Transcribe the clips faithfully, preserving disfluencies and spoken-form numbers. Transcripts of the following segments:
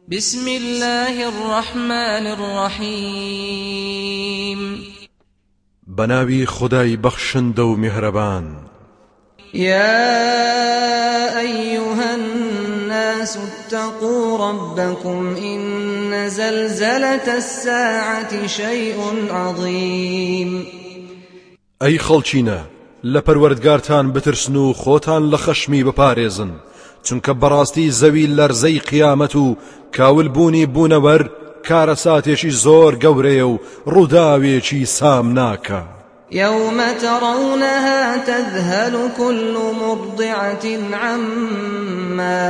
بسم الله الرحمن الرحيم بناوي خداي بخشندو مهربان. يا أيها الناس اتقوا ربكم إن زلزلة الساعة شيء عظيم. أي خلچينا لپروردگارتان بترسنو خوتان لخشمي بپاريزن چونکە بەڕاستی زەوی لەرزەی قیامەت و کاولبوونی بوونەوەر کارەساتێکی زۆر گەورەیە و ڕووداوێکی سام ناکە. يوم ترونها تذهل كل مرضعة عما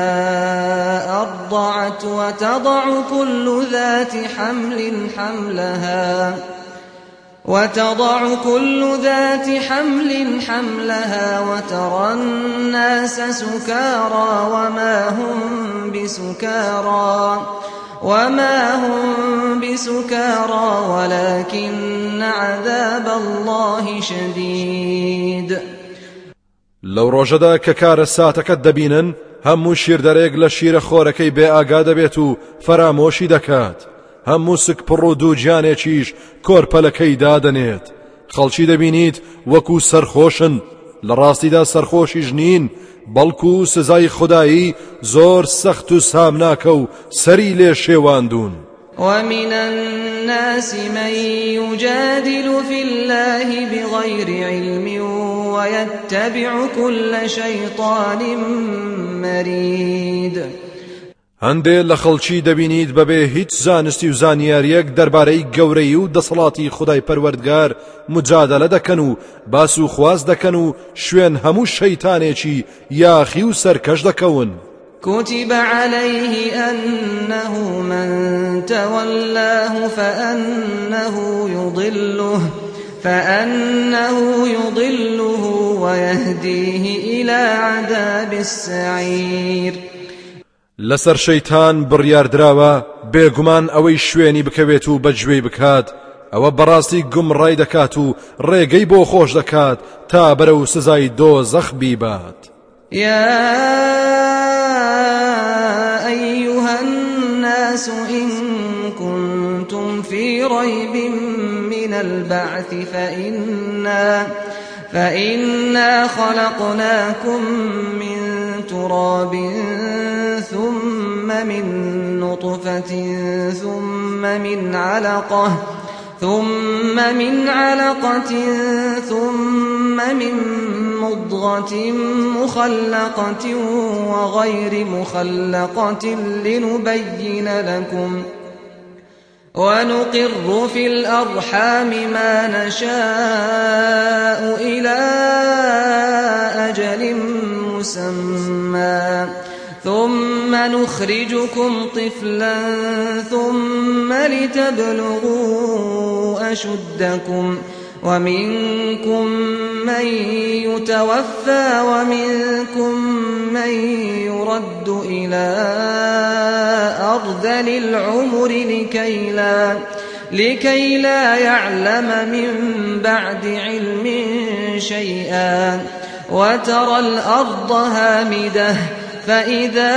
أرضعت وتضع كل ذات حمل حملها وتضع كل ذات حمل حملها وترى الناس سكارى وما هم بسكارى وما هم بسكارى ولكن عذاب الله شديد. لو روجدا ككار ساتك دبينن همو شير دريق لشير خوركي بي آقا دبيتو فراموشي دكات همو سك پڕ دوو گیانێکیش کۆرپەلەکەی دادەنێت. خەڵکی دەبینیت وەکو سەرخۆشن، لە ڕاستیدا سەرخۆشیش نین، بەڵکو سزای خودایی زۆر سەخت و سامناکە و سەری لێ شێواندون. ومن الناس من يجادل في الله بغير علم ويتبع كل شيطان مريد. هەندێ لە خەڵکی دەبینیت بەبێ هیچ زانستی و زانیاریەک دەربارەی گەورەی و دەسەڵاتی خودای پەروەردگار مجادلە دەکەن و باس و خواز دەکەن و شوێن هەموو شەیتانێکی یاخی و سەرکەش دەکەون. كتب عليه أنه من تولاه فأنه يضله فأنه يضله ويهديه إلى عذاب السعير. لسر شەیتان بڕیاردراوە بێگومان ئەوەی شوێنی بکەوێت و بەگوێی بکات، ئەوە بەڕاستی گومڕای دەکات و ڕێگەی بۆ خۆش دەکات تا بەرەو سزای دۆزەخ بیبات. يا أيها الناس إن كنتم في ريب من البعث فإنا فإنا خلقناكم من تراب ثم من نطفة ثم من علقة ثم من علقة ثم من مضغة مخلقة وغير مخلقة لنبين لكم ونقر في الأرحام ما نشاء إلى أجل مسمى ثم نخرجكم طفلا ثم لتبلغوا أشدكم ومنكم من يتوفى ومنكم من يرد إلى أرذل العمر لكي لا, لكي لا يعلم من بعد علم شيئا وترى الأرض هامدة فإذا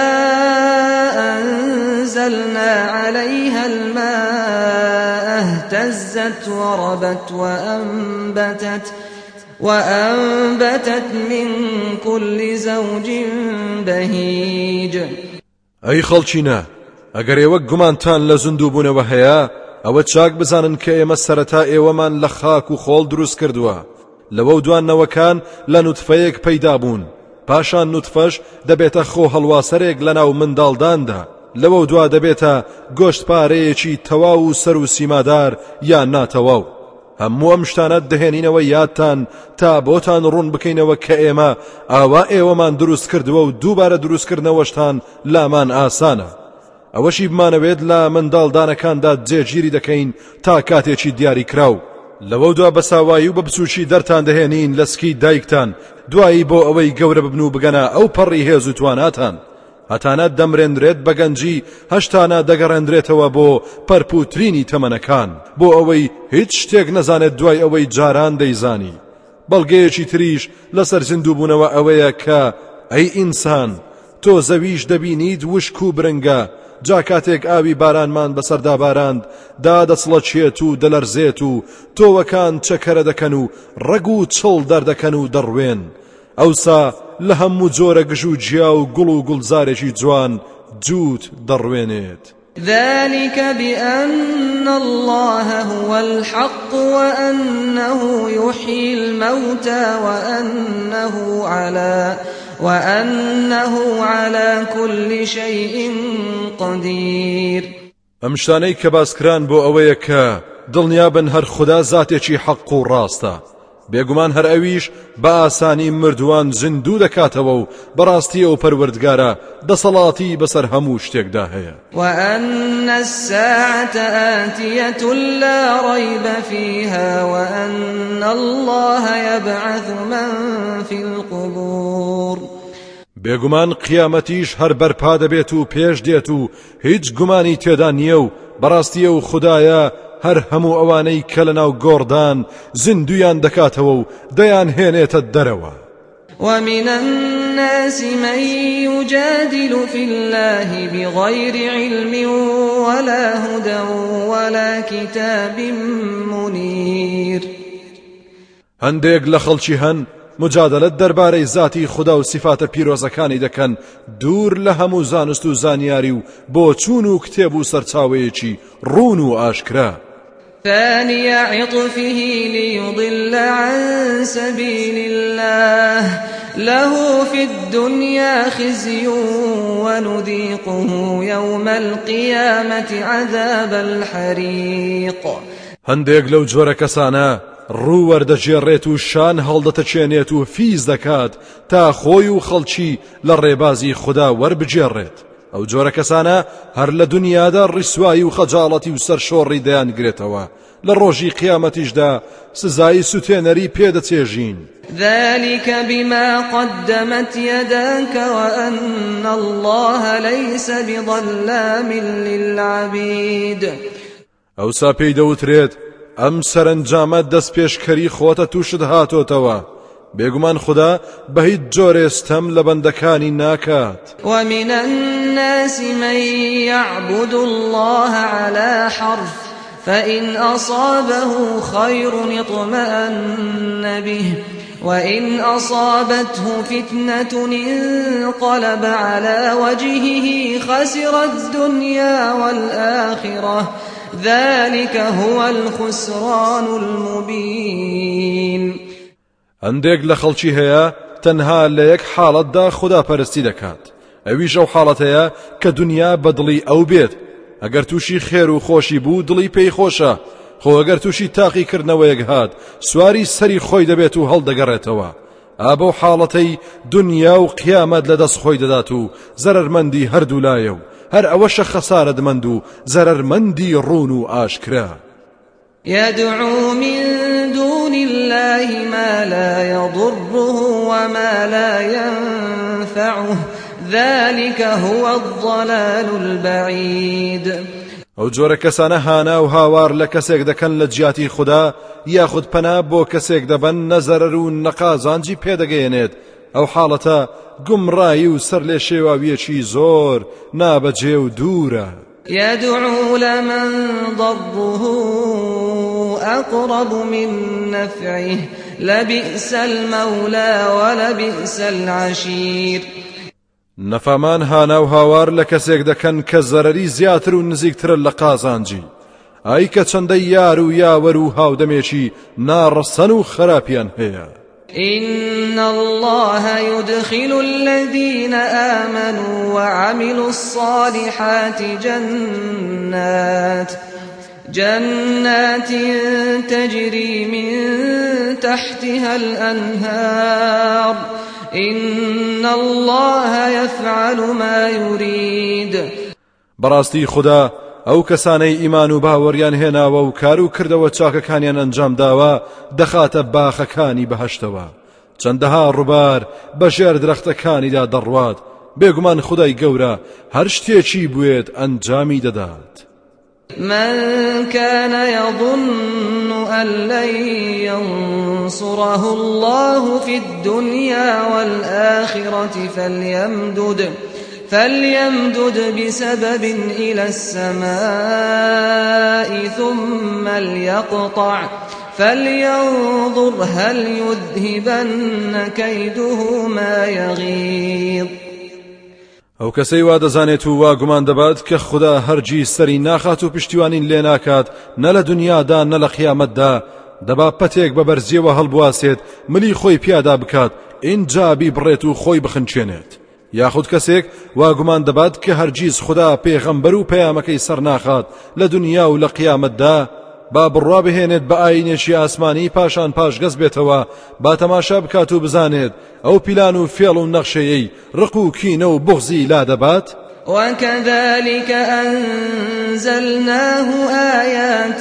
أنزلنا عليها الماء اهتزت وربت وأنبتت, وأنبتت من كل زوج بهيج. أي خەڵچینە ئەگەر ئێوە گومانتان لە زیندوو بوونەوە هەیە ئەوە چاک بزانن کە ئێمە سەرەتا ئێوەمان لە خاک و خۆڵ دروست کردووە، لەوە دوانەوەکان لە نوتفەیەک پەیدا بوون، پاشان نوتفەش دەبێتە خۆ هەڵواسەرێک لەناو منداڵداندا، لەوە دوا دەبێتە گۆشتپارەیەکی تەواو و سەر و سیمادار یان ناتەواو. هەموو ئەم شتانە دەهێنینەوە یادتان تا بۆتان ڕوون بکەینەوە کە ئێمە ئاوا ئێوەمان دروست کردووە و دووبارە دروستکردنەوەشتان لامان ئاسانە. ئەوەشی بمانەوێت لە منداڵدانەکاندا جێگیری دەکەین تا کاتێکی دیاری کراو، لەوە دوا بەساوایی و بە بچووکی دەرتان دەهێنین لە سکی دایکتان دوایی بۆ ئەوەی گەورە ببن و بگەنە ئەو پەڕی هێز و تواناتان، هەتانە دەمرێنرێت بەگەنجی هەشتانە دەگەڕێنرێتەوە بۆ پەرپوترینی تەمەنەکان، بۆ ئەوەی هیچ شتێک نەزانێت دوای ئەوەی جاران دەیزانی. بەڵگەیەکی تریش لەسەر زیندووبوونەوە ئەوەیە کە ئەی ئینسان تۆ زەویش دەبینیت وشک و برنگە، جا کاتێک ئاوی بارانمان بەسەردا باراند دادەچڵەچێت و دەلەرزێت و تۆوەکان چەکەرە دەکەن و ڕەگ و چڵ دەردەکەن و دەڕوێن ئەوسا لە هەموو جۆرە گژ و جیا و گوڵ و گوڵزارێکی جوان جووت دەڕوێنێت. ذلك بأن الله هو الحق وأنه يحيي الموتى وأنه على وأنه على كل شيء قدير. ئەمشتانەی کە باسکران بۆ ئەوەیە کە دڵنیابن هەر خوددا زاتێکی حەق و ڕاستە بێگومان هەر ئەویش بە ئاسانی مردووان زیندوو دەکاتەوە و بەڕاستی ئەو پەروەردگارە دەسەڵاتی بەسەر هەموو شتێکدا هەیە. وأن الساعة آتية لا ريب فيها وأن الله يبعث من في القبور. بێگومان قیامەتیش هەر بەرپا دەبێت و پێش دێت و هیچ گومانی تێدا نییە و بەڕاستی ئەو خوددایە هەر هەموو ئەوانەی کە لەناو گۆڕدان زیندویان دەکاتەوە و دەیان هێنێتە دەرەوە. ومن الناس من يجادل في الله بغير علم ولا هدى ولا كتاب منير. هەندێک لە خەڵکی هەن مجادلت دەربارەی ذاتی خوددا و صفاتە پیرۆزەکانی دەکەن دوور لە هەموو زانست و زانیاری و بۆ چوون و کتێب و سەرچاوەیەکی ڕوون و ئاشکرا. ثاني عطفه ليضل عن سبيل الله له في الدنيا خزي ونذيقه يوم القيامة عذاب الحريق. هەندێک لەو جۆرە کەسانە ڕوو وەردەجێڕێت و شان هەڵدەتەچێنێت و فیز دەکات تا خۆی و خەڵکی لە ڕێبازی خوددا وەربجێڕێت. ئەو جۆرە کەسانە هەر لە دنیادا ڕیسوایی و خەجاڵەتی و سەرشۆڕی دەیانگرێتەوە لە ڕۆژی قیامەتیشدا سزای سوتێنەری پێدەچێژین. ذلك بما قدمت يداك وأن الله ليس بظلام للعبيد. ئەوسا پێی دەوترێت ئەم سەرنجامە دەست پێشکەری خۆتە تووشت هاتۆتەوە بێگومان خوددا بە هیچ جۆرێستەم لە بەندەکانی ناکات. ومن الناس من يعبد الله على حرف فإن أصابه خير اطمأن به وإن أصابته فتنة انقلب على وجهه خسر الدنيا والآخرة ذلك هو الخسران المبين. هەندێک لە خەڵکی هەیە تەنها لە یەک حاڵەتدا خوداپەرستی دەکات ئەویش ئەو حاڵەتەیە کە دنیا بە دڵی ئەو بێت ئەگەر تووشی خێر و خۆشی بوو دڵی پێی خۆشە خۆ ئەگەر تووشی تاقیکردنەوەیەک هات سواری سەری خۆی دەبێت و هەڵدەگەڕێتەوە ئابە حاڵەتەی دنیا و قیامەت لە دەست خۆی دەدات و زەرەرمەندی هەردوو لایە و هەر ئەوەشە خەسارەتمەند و زەرەرمەندی ڕوون و ئاشکرا. يدعو من دون الله ما لا يضره وما لا ينفعه ذلك هو الضلال البعيد. ئەو جۆرە کەسانە هانا و هاوار لە کەسێک دەکەن لە جیاتی خوددا یاخود پەنا بۆ کەسێک دەبەن نەزەرەر و نەقازانجی پێدەگەیەنێت ئەو حاڵەتە گومڕایی و سەر لێ شێواویەکی زۆر نابەجێ و دوورە. يدعو لمن ضره أقرب من نفعه لبئس المولى ولبئس العشير. نەفامان هانا و هاوار لە کەسێک دەکەن کە زەرەری زیاتر و نزیکترە لە قازانجی ئای کە چەندەی یار و یاوەر و هاودەمێکی ناڕەسەن و خراپیان هەیە. إن الله يدخل الذين آمنوا وعملوا الصالحات جنات جنات تجري من تحتها الأنهار إن الله يفعل ما يريد. براستي خدا ئەو کەسانەی ئیمان و باوەڕیان هێناوە و کار و کردەوە چاکەکانیان ئەنجام داوە دەخاتە باخەکانی بەهەشتەوە چەندەها ڕووبار بەژێر درەختەکانیدا دەڕوات بێگومان خودای گەورە هەر شتێکی بوێت ئەنجامی دەدات. من كان يظن أن لن ينصره الله في الدنيا والآخرة فليمدد فليمدد بسبب إلى السماء ثم ليقطع فلينظر هل يذهبن كيده ما يغيظ. ئەو کەسەی وا دەزانێت و وا گومان دەبات کە خوددا هەرگیز سەری ناخات و پشتیوانین لێ ناکات نە لە دنیادا نە لە قیامەتدا، دەبا پەتێک بە بەرزیەوە هەڵبواسێت ملی خۆی پیادا بکات ئینجا بیبڕێت و خۆی بخنچێنێت. یاخود کەسێک وا گومان دەبات کە هەرگیز خوددا پێغەمبەر و پەیامەکەی سەر ناخات لە دنیا و لە قیامەتدا، با بڕوا بهێنێت بە ئاینێکی ئاسمانی پاشان پاش گەز بێتەوە، با تەماشا بکات و بزانێت ئەو پیلان و فێڵ و نەخشەیەی ڕق و کینە و بغزی لا دەبات. وكذلك أنزلناه آيات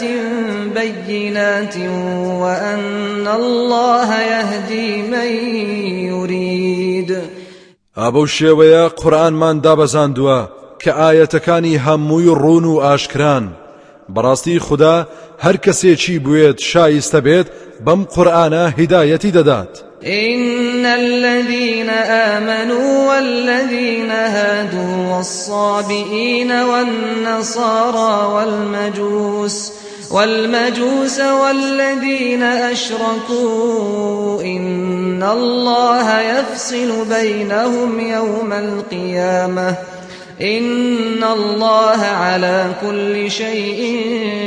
بينات وأن الله يهدي من يريد. ئابەو شێوەیە قورئانمان دابەزاندووە کە ئایەتەکانی هەمووی ڕوون و ئاشکران. بەڕاستی خوددا هەر کەسێکی بوێت شایستە بێت بەم قورئانە هیدایەتی دەدات. إن الذين آمنوا والذين هادوا والصابئين والنصارى والمجوس والمجوس والذين أشركوا إن الله يفصل بينهم يوم القيامة إن الله على كل شيء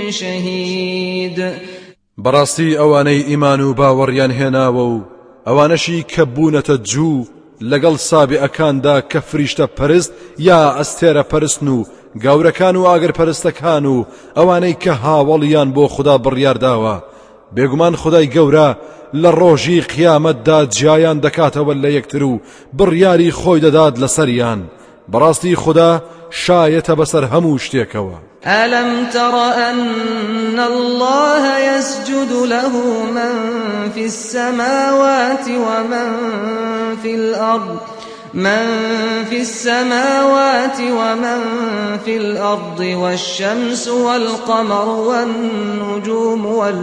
شهيد. بەڕاستی ئەوانەی ئیمان و باوەڕیان هێناوە و ئەوانەشی کە بوونەتە جوو لەگەڵ سابئەکاندا کە فریشتە پەرست یا ئەستێرە پەرستن و گەورەکان و ئاگر پەرستەکان و ئەوانەی کە هاوڵیان بۆ خوددا بڕیارداوە، بێگومان خودای گەورە لە ڕۆژی قیامەتدا جیایان دەکاتەوە لە یەکتر و بڕیاری خۆی دەدات لەسەریان. بەڕاستی خوددا شایەتە بەسەر هەموو شتێکەوە. ألم تر أن الله يسجد له من في السماوات ومن في الأرض من في السماوات ومن في الأرض والشمس والقمر والنجوم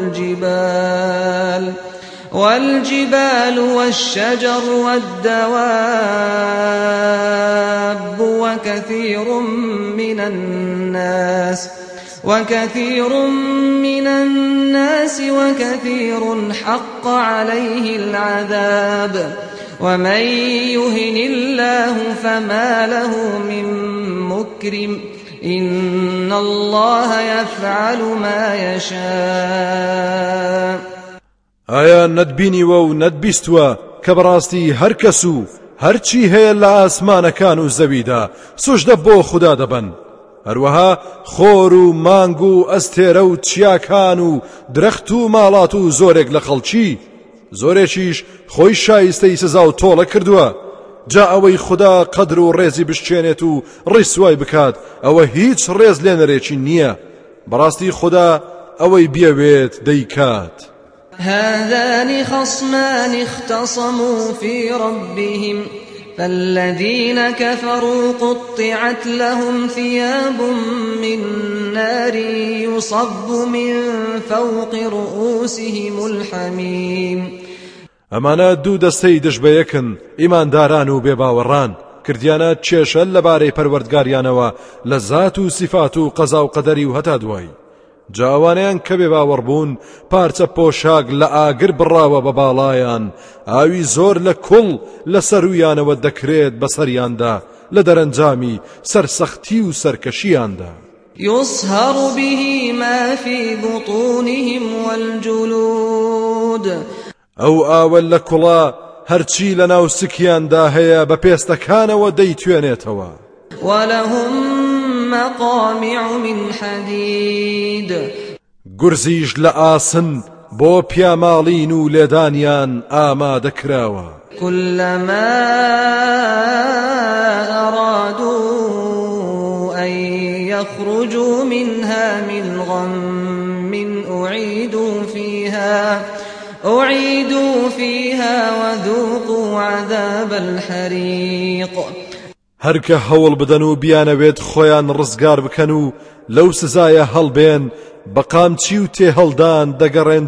والجبال والجبال والشجر والدواب وكثير من الناس وكثير من الناس وكثير حق عليه العذاب ومن يهن الله فما له من مكرم إن الله يفعل ما يشاء. ئایا نەتبینیوە و نەتبیستووە کە بەڕاستی هەر کەس و هەرچی هەیە لە ئاسمانەکان و زەویدا سوژدە بۆ خوددا دەبن، هەروەها خۆر و مانگ و ئەستێرە و چیاکان و درەخت و ماڵات و زۆرێک لە خەڵکی، زۆرێکیش خۆی شایستەی سزا و تۆڵە کردووە. جا ئەوەی خوددا قەدر و ڕێزی بشکێنێت و ڕیسوای بکات ئەوە هیچ ڕێز لێنەرێکی نییە. بەڕاستی خوددا ئەوەی بیەوێت دەیکات. هذان خصمان اختصموا في ربهم فالذين كفروا قطعت لهم ثياب من نار يصب من فوق رؤوسهم الحميم. ئەمانە دوو دەستەی دژبەیەکن، ئیمانداران و بێباوەڕان، کردیانە چێشە لەبارەی پەروەردگاریانەوە لە زات و سیفات و قەزا و قەدەری و هەتا دوای. جاوانیان کە بێ باوەڕ بوون پارچە پۆشاک لە ئاگر بڕاوە بە باڵایان، ئاوی زۆر لە کوڵ لە سەرویانەوە دەکرێت بەسەریاندا لە دەرەنجامی سەرسەختی و سەرکەشیاندا. يصهر به ما في بطونهم والجلود. ئەو ئاوە لە کوڵا هەرچی لە ناو سکیاندا هەیە بە پێستەکانەوە دەیتوێنێتەوە. ولهم مقامع من حديد. گورزیش لە ئاسن بۆ پیاماڵین و لێدانیان ئامادەکراوە. كلما أرادوا أن يخرجوا منها من غم أعيدوا فيها أعيدوا فيها وذوقوا عذاب الحريق. هەرکە هەوڵ بدەن و بیانەوێت خۆیان ڕزگار بکەن و لەو سزایە هەڵبێن، بە قامچی و تێهەڵدان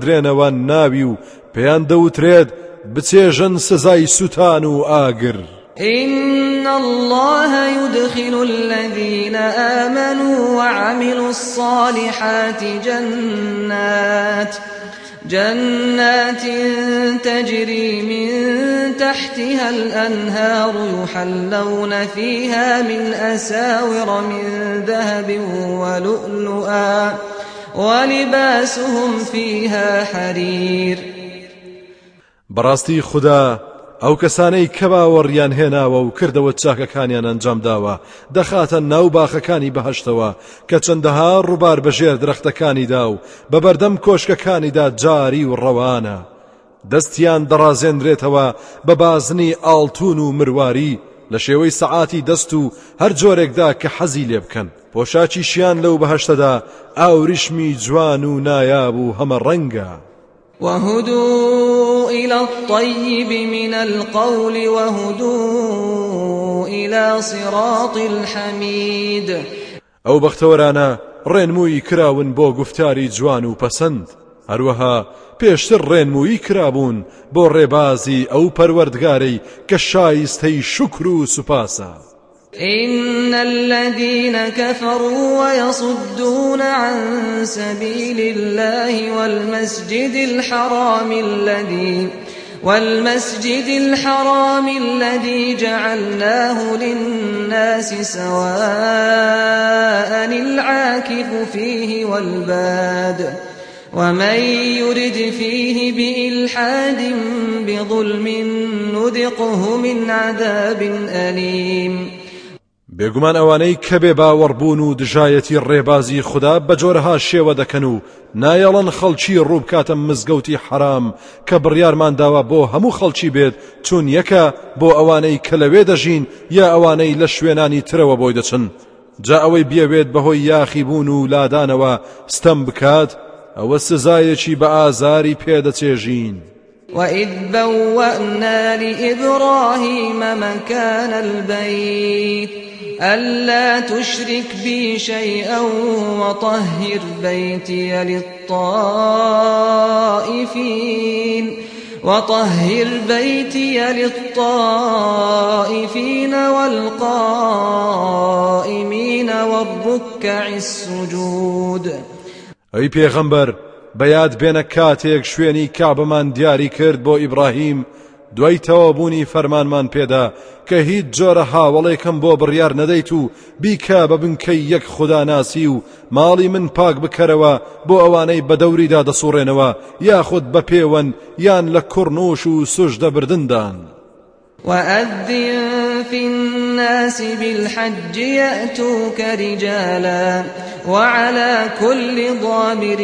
دەگەڕێندرێنەوە ناوی و پێیان دەوترێت بچێژن سزای سوتان و ئاگر. إن الله يدخل الذين آمنوا وعملوا الصالحات جنات جنات تجري من تحتها الأنهار يحلون فيها من أساور من ذهب ولؤلؤا ولباسهم فيها حرير. براستي خدا ئەو کەسانەی کە باوەڕیان هێناوە و کردەوە چاکەکانیان ئەنجام داوە دەخاتە ناو باخەکانی بەهەشتەوە کە چەندەها ڕووبار بەژێر درەختەکانیدا و بە بەردەم کۆشکەکانیدا جاری و ڕەوانە. دەستیان دەڕازێنرێتەوە بە بازنی ئاڵتون و مرواری لە شێوەی سەعاتی دەست و هەر جۆرێکدا کە حەزی لێ بکەن. پۆشاکیشیان لەو بەهەشتەدا ئاوریشمی جوان و نایاب و هەمە ڕەنگە. وهدوا إلى الطيب من القول وهدوا إلى صراط الحميد. ئەو بەختەوەرانە ڕێنمووی کراون بۆ گفتاری جوان و پەسەند، هەروەها پێشتر ڕێنمووی کرابوون بۆ ڕێبازی ئەو پەروەردگارەی کە شایستەی شکر و سوپاسە. إن الذين كفروا ويصدون عن سبيل الله والمسجد الحرام الذي والمسجد الحرام الذي جعلناه للناس سواء العاكف فيه والباد ومن يرد فيه بإلحاد بظلم نذقه من عذاب أليم. بێگومان ئەوانەی کە بێ باوەڕبوون و دژایەتی ڕێبازی خوددا بە جۆرەها شێوە دەکەن و نایەڵەن خەڵکی ڕووبکاتە مزگەوتی حرام کە بڕیارمان داوە بۆ هەموو خەڵکی بێت چون یەکە بۆ ئەوانەی کە لەوێ دەژین یا ئەوانەی لە شوێنانی ترەوە بۆی دەچن. جا ئەوەی بێوێت بەهۆی یاخی بوون و لادانەوە ستەم بکات ئەوە سزایەکی بە ئازاری پێدەچێژین. وإذ بوأنا لإبراهيم مكان البيت ألا تشرك بي شيئا وطهر بيتي للطائفين وطهر بيتي للطائفين والقائمين والركع السجود. أي پیغمبر بەیاد بێنە کاتێک شوێنی کابمان دیاری کرد بۆ ئیبراهیم دوای تەوابوونی فەرمانمان پێدا کە هیچ جۆرە هاوڵێکم بۆ بڕیار نەدەیت و بیکە بە بنکەی یەک خوداناسی و ماڵی من پاک بکەرەوە بۆ ئەوانەی بە دەوریدا دەسوڕێنەوە یاخود بە پێوەن یان لە کوڕنووش و سوژدە بردندان. وأذن في الناس بالحج يأتوك رجالا وعلى كل ضامر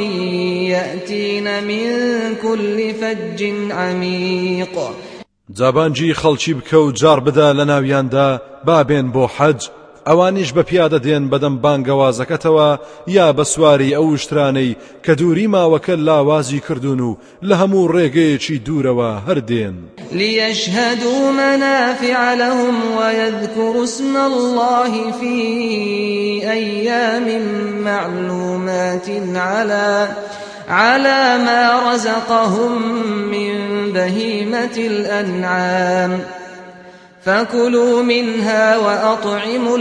يأتين من كل فج عميق. جابانجی خەڵکی بکە و جار بدا لە ناویاندا بابێن بۆ حەج ئەوانیش بە پیادە دێن بەدەم بانگەوازەکەتەوە یا بە سواری ئەو شترانەی کە دووری ماوەکە لاوازی کردوون و لە هەموو ڕێگەیەکی دوورەوە هەردێن. ليشهدوا منافع لهم ويذكروا اسم الله في أيام معلومات على على ما رزقهم من بهيمة الأنعام فكلوا منها وأطعموا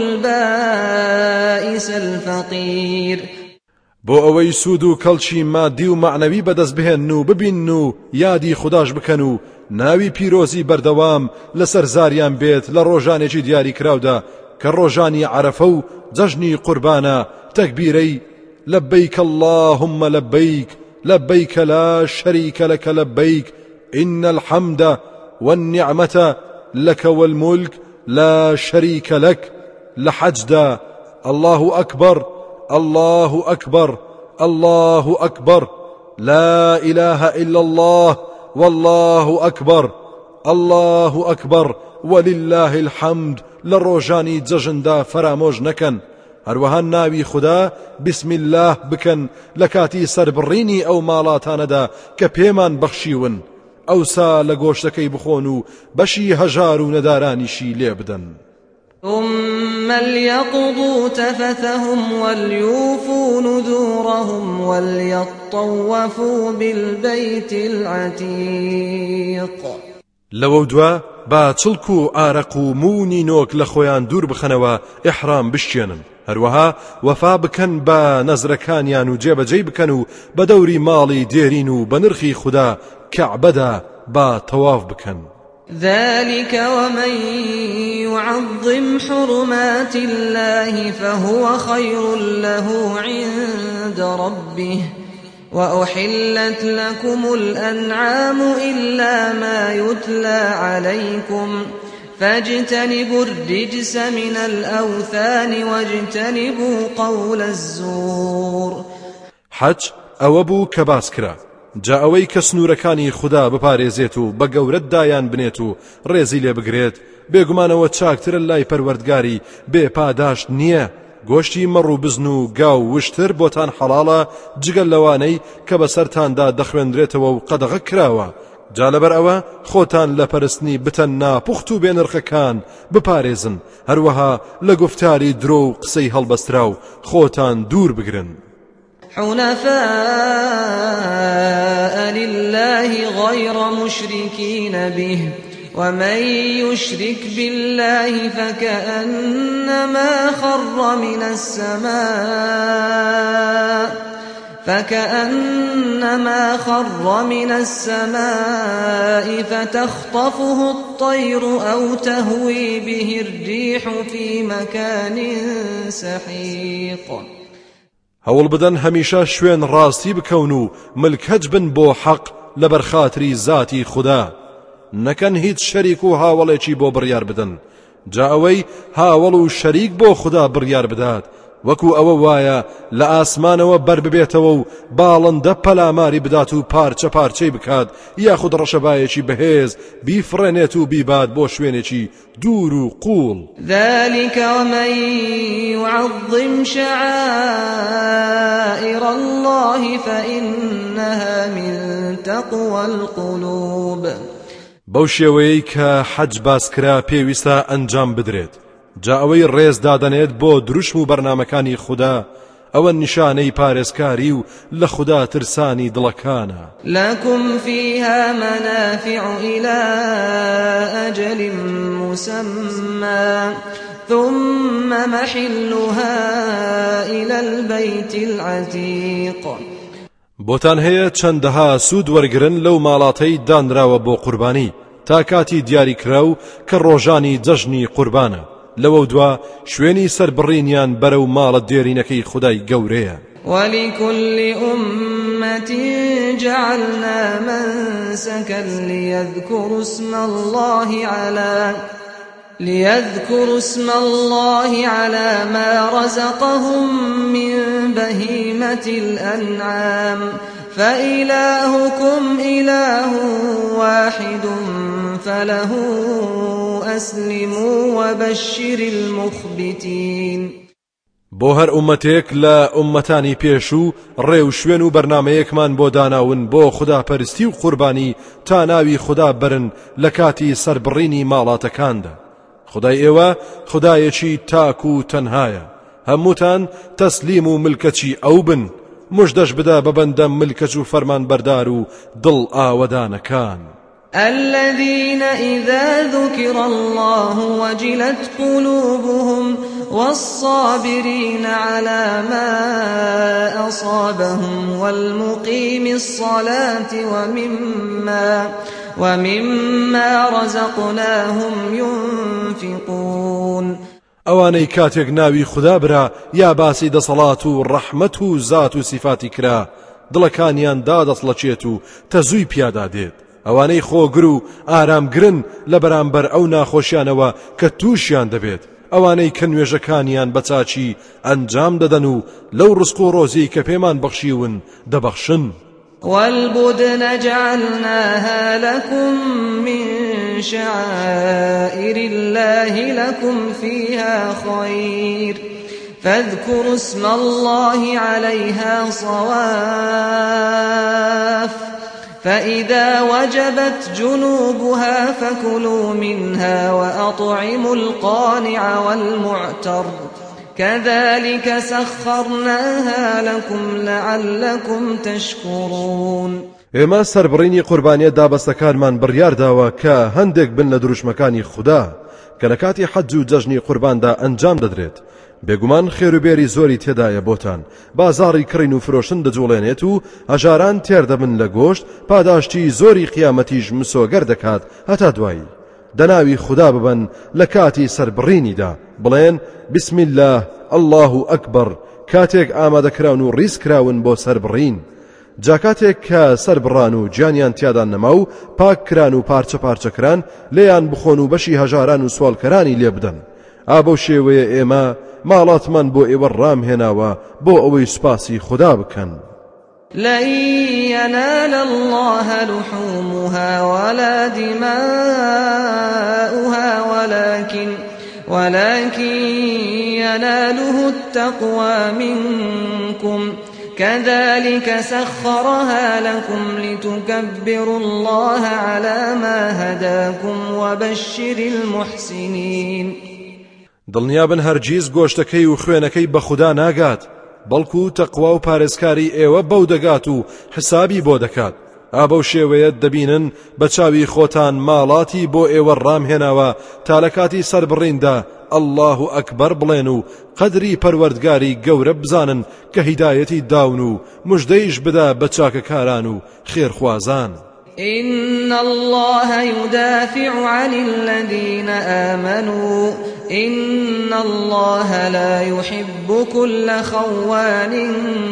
البائس الفقير. بۆ ئەوەی سوود و کەڵکی مادی و معنەوی بەدەست بهێن و ببین و یادی خوداش بکەن و ناوی پیرۆزی بەردەوام لەسەر زاریان بێت لە ڕۆژانێکی دیاری کراودا کە ڕۆژانی عەرەفە و جەژنی قوربانە تەکبیرەی لبيك اللهم لبيك لبيك لا شريك لك لبيك إن الحمد والنعمة لك والملك لا شريك لك لحجدا الله أكبر الله أكبر الله أكبر لا إله إلا الله والله أكبر الله أكبر ولله الحمد للروجاني ججندا فراموج نكن هەروەها ناوی خدا بسم الله بکەن لە کاتی سەربڕینی ئەو ماڵاتانەدا کە پێمان بەخشیون ئەوسا لە گۆشتەکەی بخۆن و بەشی هەژار و نەدارانیشی لێ بدەن. ثم ليقضوا تفثهم وليوفوا نذورهم وليطوفوا بالبيت العتيق. لەوە دوا با چڵک و ئارەق و مونی نۆک لە خۆیان دوور بخەنەوە ئیحرام بشتێنن هەروەها وەفا بکەن بە نەزرەکانیان و جێبەجێی بکەن و بە دەوری ماڵی دێرین و بە نرخی خوددا کەعبەدا با تەواف بکەن. ذلك ومن يعظم حرمات الله فهو خير له عند ربه وأحلت لكم الأنعام إلا ما يتلى عليكم فاجتنبوا الرجس من الأوثان واجتنبوا قول الزور. حج أوبو كباسكرا جا ئەوەی کە سنوورەکانی خوددا بپارێزێت و بە گەورەت دایان بنێت و ڕێزی لێ بگرێت بێگومانەوە چاکترە لای پەروەردگاری بێ پاداشت نییە. گۆشتی مەڕ و بزن و گاو وشتر بۆتان حەڵاڵە جگەل لەوانەی کە بەسەرتاندا دەخوێندرێتەوە و قەدەغە کراوە. جا لەبەر ئەوە خۆتان لە پەرستنی بتەن ناپوخت و بێنرخەکان بپارێزن هەروەها لە گفتاری درۆ و قسەی هەڵبەسترا و خۆتان دوور بگرن. حنفاء لله غير مشركين به ومن يشرك بالله فكأنما خر من السماء فكأنما خر من السماء فتخطفه الطير أو تهوي به الريح في مكان سحيق. هەوڵ بدەن هەمیشە شوێن ڕاستی بکەون و ملکەج بن بۆ حەق لەبەر خاتری زاتی خوددا نەکەن هیچ شەریک و هاوڵێکی بۆ بڕیار بدەن جا ئەوەی هاوڵ و شەریک بۆ خوددا بڕیار بدات وەکو ئەوە وایە لە ئاسمانەوە بەر ببێتەوە و باڵندە پەلاماری بدات و پارچە پارچەی بکات یاخود ڕەشەبایەکی بەهێز بیفڕێنێت و بیبات بۆ شوێنێکی دوور و قوڵ. ذلك ومن يعظم شعائر الله فإنها من تقوى القلوب. بەو شێوەیەی کە حەج باسکرا پێویستە ئەنجام بدرێت جا ئەوەی ڕێز دادەنێت بۆ دروشم و بەرنامەکانی خوددا ئەوە نیشانەی پارێزکاری و لە خوددا ترسانی دڵەکانە. لكم فيها منافع إلى أجل مسمى ثم محلها إلى البيت العتيق. بۆتان هەیە چەندەها سوود وەرگرن لەو ماڵاتەی دانراوە بۆ قوربانی تا کاتی دیاری کرا و کە ڕۆژانی جەژنی قوربانە لەوە دوا شوێنی سەربڕینیان بەرەو ماڵە دێرینەکەی خودای گەورەیە. ولكل أمة جعلنا منسكا ليذكروا اسم الله على ليذكروا اسم الله على ما رزقهم من بهيمة الأنعام فإلهكم إله واحد فله أسلموا وبشر المخبتين. بۆ هەر ئومەتێک لە ئومەتانی پێشوو ڕێو شوێن و بەرنامەیەکمان بۆ داناون بۆ خوداپەرستی و قوربانی تا ناوی خوددا برن لە کاتی سەربڕینی ماڵاتەکاندا. خدای ئێوە خدایەکی تاک و تەنهایە هەمووتان تەسلیم و ملکەچی ئەو بن مژدەش بدە بە بەندە ملکەچ و فەرمان بەردار و دڵ ئاوەدانەکان. الذين إذا ذكر الله وجلت قلوبهم والصابرين على ما أصابهم والمقيم الصلاة ومما ومما رزقناهم ينفقون. ئەوانەی کاتێک ناوی خوددا برا یا باسی دەسەڵات و ڕەحمەت و زات و سیفاتی کرا دڵەکانیان دادەسڵەچێت و تەزووی پیادا دێت. ئەوانەی خۆگر و ئارامگرن لە بەرامبەر ئەو ناخۆشیانەوە کە تووشیان دەبێت ئەوانەی کە نوێژەکانیان بە چاچی ئەنجام دەدەن و لەو ڕزق و ڕۆزی کە پێمان بەخشیون دەبەخشن. والبدن جعلناها لكم من شعائر الله لكم فيها خير فاذكروا اسم الله عليها صواف فإذا وجبت جنوبها فكلوا منها وأطعموا القانع والمعتر كذلك سخرناها لكم لعلكم تشكرون. ئێمە سەربڕینی قوربانیە دابەستەکانمان بڕیار داوە کە هەندێک بن لە دروشمەکانی خوددا کە لە کاتی حەج و جەژنی قورباندا ئەنجام دەدرێت. بێگومان خێروبێری زۆری تێدایە بۆتان، بازاڕی کڕین و فرۆشن دەجوڵێنێت و هەژاران تێردەبن لە گۆشت، پاداشتی زۆری قیامەتیش مسۆگەر دەکات هەتا دوایی. دەناوی خوددا ببن لە کاتی سەربڕینیدا، بڵێن بسم الله الله ئەکبەر کاتێک ئامادەکراون و ڕیزکراون بۆ سەربڕین. جا کاتێک کە سەربڕان و گیانیان تیادا نەما و پاککران و پارچە پارچەکران لێیان بخۆن و بەشی هەژاران و سوالکەرانی لێ بدەن. ئابەو شێوەیە ئێمە ماڵاتمان بۆ ئێوە ڕامهێناوە بۆ ئەوەی سوپاسی خوددا بکەن. لن ينال الله لحومها ولا دماؤها ولكن ولكن يناله التقوى منكم كذلك سخرها لكم لتكبروا الله على ما هداكم وبشر المحسنين. دڵنیابن هەرگیز گۆشتەکەی و خوێنەکەی بە خوددا ناگات، بەڵکو تەقوا و پارێزکاری ئێوە بەو دەگات و حسابی بۆ دەکات. ئابەو شێوەیە دەبینن بە چاوی خۆتان ماڵاتی بۆ ئێوە ڕامهێناوە تا لە کاتی سەربڕیندا الله ئەکبەر بڵێن و قەدری پەروەردگاری گەورە بزانن کە هیدایەتی داون و مژدەیش بدا بە چاکەکاران و خێرخوازان. إن الله يدافع عن الذين آمنوا إن الله لا يحب كل خوان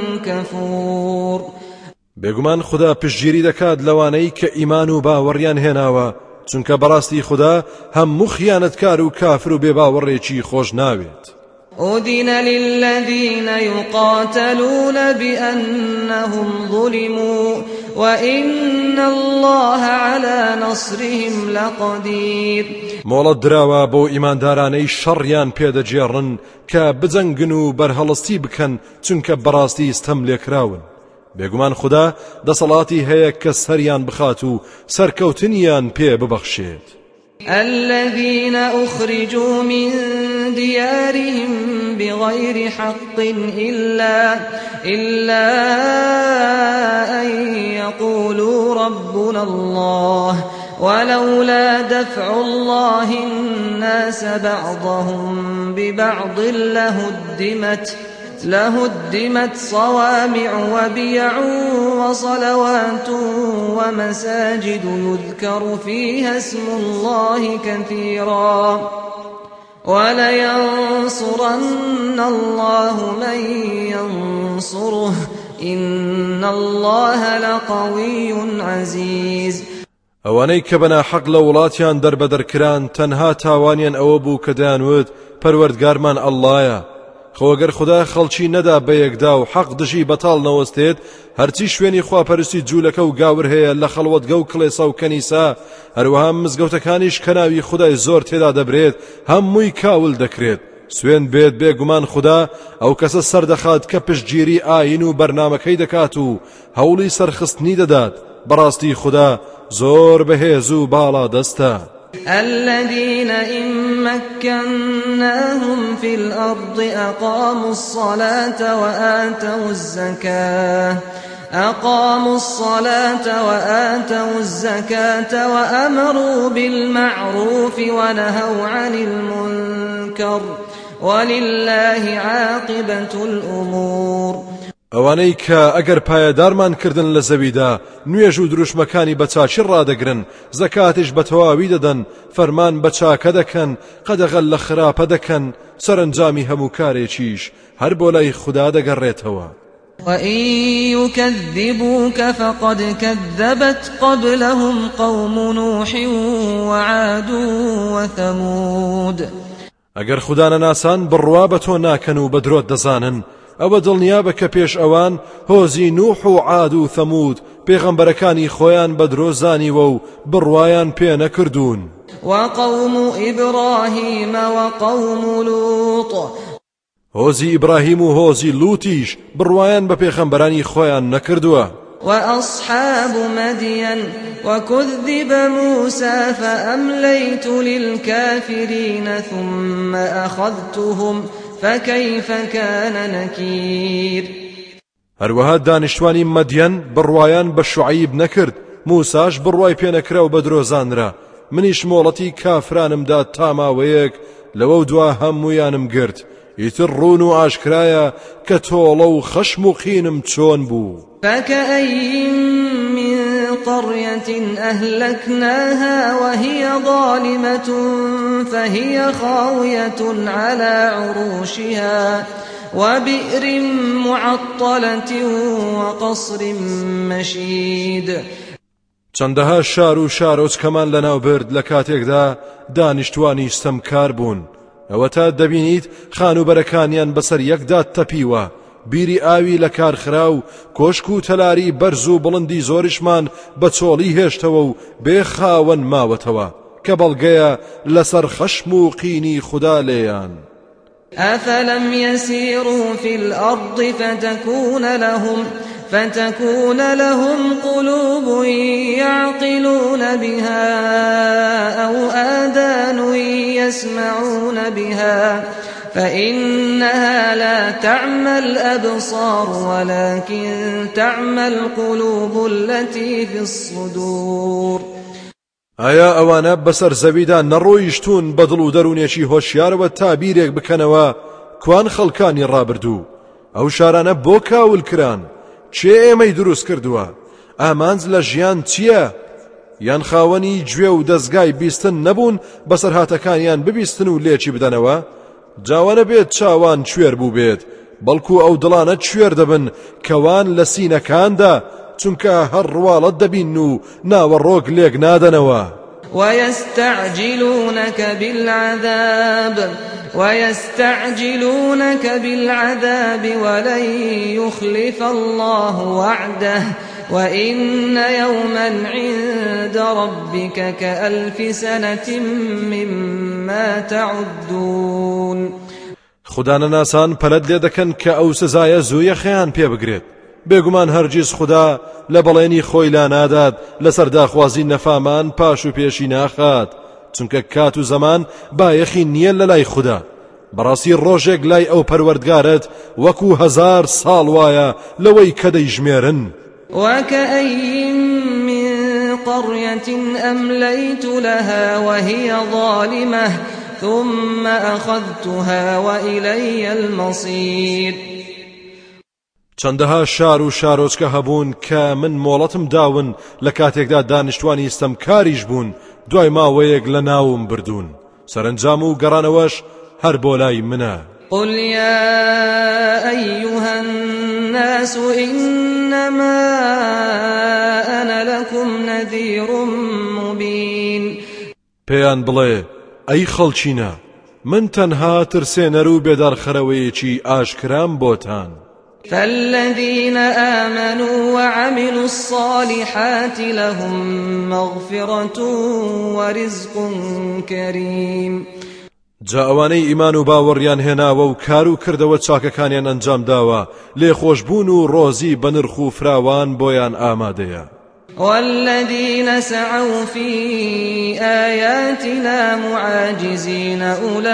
كفور. بێگومان خوددا پشتگیری دەکات لەوانەی کە ئیمان و باوەڕیان هێناوە، چونکە بەڕاستی خوددا هەموو خیانەتکار و کافر و بێباوەڕێکی خۆش ناوێت. أذن للذين يقاتلون بأنهم ظلموا وإن الله على نصرهم لقدير. مۆڵەت دراوە بۆ ئیماندارانەی شەڕیان پێدەجێڕن کە بجەنگن و بەرهەڵستی بکەن چونکە بەڕاستی ستەم لێکراون. بێگومان خوددا دەسەڵاتی هەیە کە سەریان بخات و سەرکەوتنیان پێ ببەخشێت. الذين أخرجوا من ديارهم بغير حق إلا إلا أن يقولوا ربنا الله ولولا دفع الله الناس بعضهم ببعض لهدمت لهدمت صوامع وبيع وصلوات ومساجد يذكر فيها اسم الله كثيرا ولينصرن الله من ينصره إن الله لقوي عزيز. ئەوانەی کە بەنا حەق لە وڵاتیان دەربەدەرکران تەنها تاوانیان ئەوە بوو کە دەیانوت پەروەردگارمان ئەڵڵایە. خۆگەر خوددا خەڵکی نەدا بە یەکدا و حەق دژی بەتاڵ نەوەستێت، هەرچی شوێنی خواپەرستی جوولەکە و گاور هەیە لە خەڵوەتگە و کڵێسا و کەنیسا، هەروەها مزگەوتەکانیش کە ناوی خودای زۆر تێدا دەبرێت هەمووی کاول دەکرێت. سوێن بێت بێگومان خوددا ئەو کەسە سەردەخات کە پشتگیری ئاین و بەرنامەکەی دەکات و هەوڵی سەرخستنی دەدات. بەڕاستی خوددا زۆر بەهێز و باڵا دەستە. الذين إن مكناهم في الأرض أقاموا الصلاة وآتوا الزكاة أقاموا الصلاة وآتوا الزكاة وأمروا بالمعروف ونهوا عن المنكر ولله عاقبة الأمور. ئەوانەی کە ئەگەر پایەدارمان کردن لە زەویدا نوێژ و دروشمەکانی بە چاچی ڕادەگرن، زەکاتیش بە تەواوی دەدەن، فەرمان بە چاکە دەکەن، قەدەغەل لە خراپە دەکەن، سەرنجامی هەموو کارێکیش هەر بۆ لای خوددا دەگەڕێتەوە. وإن يكذبوك فقد كذبت قبلهم قوم نوح وعاد وثمود. ئەگەر خوددا نەناسان بڕوا بە تۆ ناکەن و بە درۆت دەزانن، ئەوە دڵنیابە کە پێش ئەوان هۆزی نوح و عاد و ثەمود پێغەمبەرەکانی خۆیان بە درۆزانیوە و بڕوایان پێ نەکردوون. وقوم إبراهيم وقوم لوط. هۆزی ئیبراهیم و هۆزی لوتیش بڕوایان بە پێغەمبەرانی خۆیان نەکردووە. وأصحاب مدين وكذب موسى فأمليت للكافرين ثم أخذتهم فكيف كان نكير. هەروەها دانیشتوانی مەدیەن بڕوایان بە شوعەیب نەکرد، موساش بڕوای پێنەکرا و بە درۆزانرا. منیش مۆڵەتی کافرانمدا تا ماوەیەک، لەوە دوا هەموویانم گرت. ئیتر ڕوون و ئاشکرایە کە تۆڵە و خەشم و قینم چۆن بوو. فكأين من قرية أهلكناها وهي ظالمة فهي خاوية على عروشها وبئر معطلة وقصر مشيد. چەندەها شار و شارۆچکەمان لەناو برد لە کاتێکدا دانیشتوانی ستەمکار بوون. ئەوە تا دەبینیت خانوبەرەکانیان بەسەر یەکدا تەپیوە، بیری ئاوی لە کارخرا و کۆشک و تەلاری بەرز و بڵندی زۆریشمان بە چۆڵی هێشتەوە و بێ خاوەن ماوەتەوە کە بەڵگەیە لەسەر خەشم و قینی خوددا لێیان. أفلم يسيروا في الأرض فتكون لهم فتكون لهم قلوب يعقلون بها أو آذان يسمعون بها فإنها لا تعمى الأبصار ولكن تعمى القلوب التي في الصدور. ئایا ئەوانە بەسەر زەویدا نەڕۆیشتون بەدڵ و دەروونێکی هۆشیارەوە تا بیرێک بکەنەوە کوان خەڵکانی ڕابردوو؟ ئەو شارانە بۆ کاول کران؟ چێ ئێمەی دروست کردووە؟ ئامانج لە ژیان چییە؟ یان خاوەنی گوێ و دەستگای بیستن نەبوون بەسەر هاتەکانیان ببیستن و لێکی بدەنەوە؟ جاوانە بێت چاوان کوێر بوو بێت، بەڵکو ئەو دڵانە کوێر دەبن کەوان لە سینەکاندا، چونکە هەر ڕواڵەت دەبین و ناوەڕۆک لێک نادەنەوە. ويستعجلونك بالعذاب ويستعجلونك بالعذاب ولن يخلف الله وعده وإن يوما عند ربك كألف سنة مما تعدون. خوددانە ناسان پەلەت لێ دەکەن کە ئەو سزایە زوویە خەیان پێ بگرێت. بێگومان هەرگیز خوددا لە بەڵێنی خۆی لا نادات لەسەر داخوازی نەفامان پاش و پێشی ناخات، چونکە کات و زەمان بایەخی نییە لە لای خوددا. بەڕاستی ڕۆژێک لای ئەو پەروەردگارت وەکو هەزار ساڵ وایە لەوەی کە دەیژمێرن. وكأين من قرية أمليت لها وهي ظالمة ثم أخذتها وإلي المصير. چەندەها شار و شارۆچکە هەبوون کە من مۆڵەتم داون لە کاتێکدا دانیشتوانی ستەمکاریش بوون، دوای ماوەیەک لە ناوم بردوون، سەرنجام و گەڕانەوەش هەر بۆ لای منە. قل يا أيها الناس إنما أنا لكم نذير مبين. پێیان بڵێ ئەی خەڵچینە، من تەنها ترسێنەر و بێدارخەرەوەیەکی ئاشکرام بۆتان. فالذين آمنوا وعملوا الصالحات لهم مغفرة ورزق كريم. جا ئەوانەی ئیمان و باوەڕیان هێناوە و کار و کردەوە چاکەکانیان ئەنجام داوە، لێخۆشبوون و ڕۆزی بە نرخ و فراوان بۆیان ئامادەیە. والذين سعوا في آياتنا معاجزين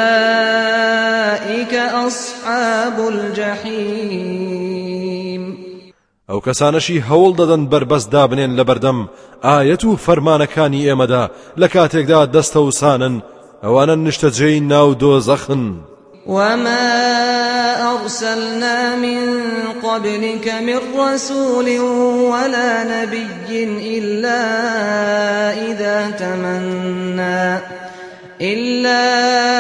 أولئك أصحاب الجحيم. ئەو کەسانەشی هەوڵ دەدەن بربەست دابنێن لە بەردەم ئایەت و فەرمانەکانی ئێمەدا لە کاتێکدا دەستە وسانن، ئەوانە نیشتەجێی ناو دۆزەخن. وما أرسلنا من قبلك من رسول ولا نبي إلا إذا تمنى إلا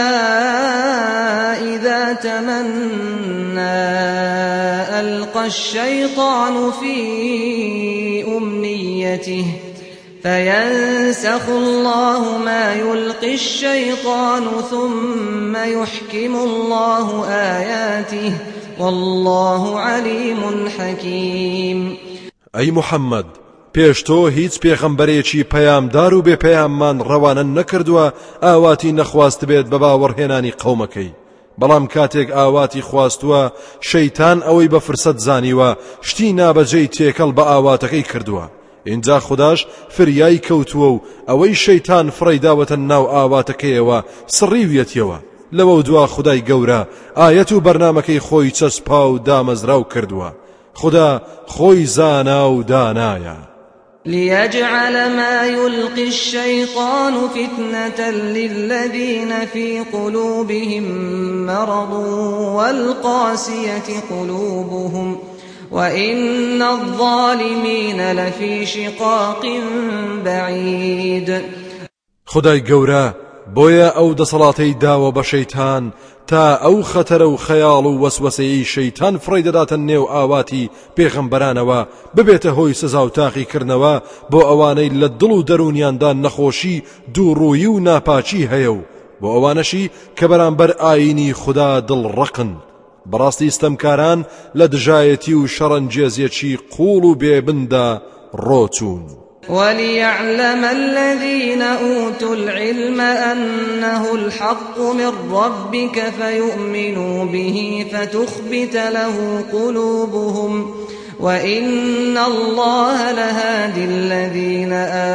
إذا تمنى ألقى الشيطان في أمنيته فينسخ الله ما يلقي الشيطان ثم يحكم الله آياته والله عليم حكيم. أي محمد پێش تۆ هیچ پێغەمبەرێکی پەیامدار و بێ پەیاممان ڕەوانە نەکردووە ئاواتی نەخواست بێت بە باوەڕهێنانی قەومەکەی، بەڵام کاتێک ئاواتی خواستووە شەیتان ئەوەی بە فرسەت زانیوە شتی نابەجێی تێکەڵ بە ئاواتەکەی کردووە. اینجا خوداش فریای کەوتووە و ئەوەی شەیتان فڕی داوەتە ناو ئاواتەکەیەوە سڕیویەتیەوە. لەوە دوا خودای گەورە ئایەت و بەرنامەکەی خۆی چەسپا و دامەزراو کردووە. خدا خۆی زانا و دانایە. ليجعل ما يلقي الشيطان فتنة للذين في قلوبهم مرض والقاسية قلوبهم وإن الظالمين لفي شقاق بعيد. خدای گەورە بۆیە ئەو دەسەڵاتەی داوە بە شەیتان تا ئەو خەتەرە و خەیاڵ و وەسوەسەی شەیتان فڕی دەداتە نێو ئاواتی پێغەمبەرانەوە ببێتە هۆی سزا و تاقیکردنەوە بۆ ئەوانەی لە دڵ و دەرونیاندا نەخۆشی دووڕوویی و ناپاچی هەیە و بۆ ئەوانەشی کە بەرامبەر ئاینی خوددا دڵڕەقن. بەڕاستی ستەمکاران لە دژایەتی و شەڕەنجێزیەکی قوڵ و بێبندا ڕۆچوون. وليعلم الذين أوتوا العلم أنه الحق من ربك فيؤمنوا به فتخبت له قلوبهم وإن الله لهادي الذين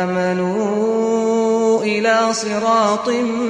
آمنوا إلى صراط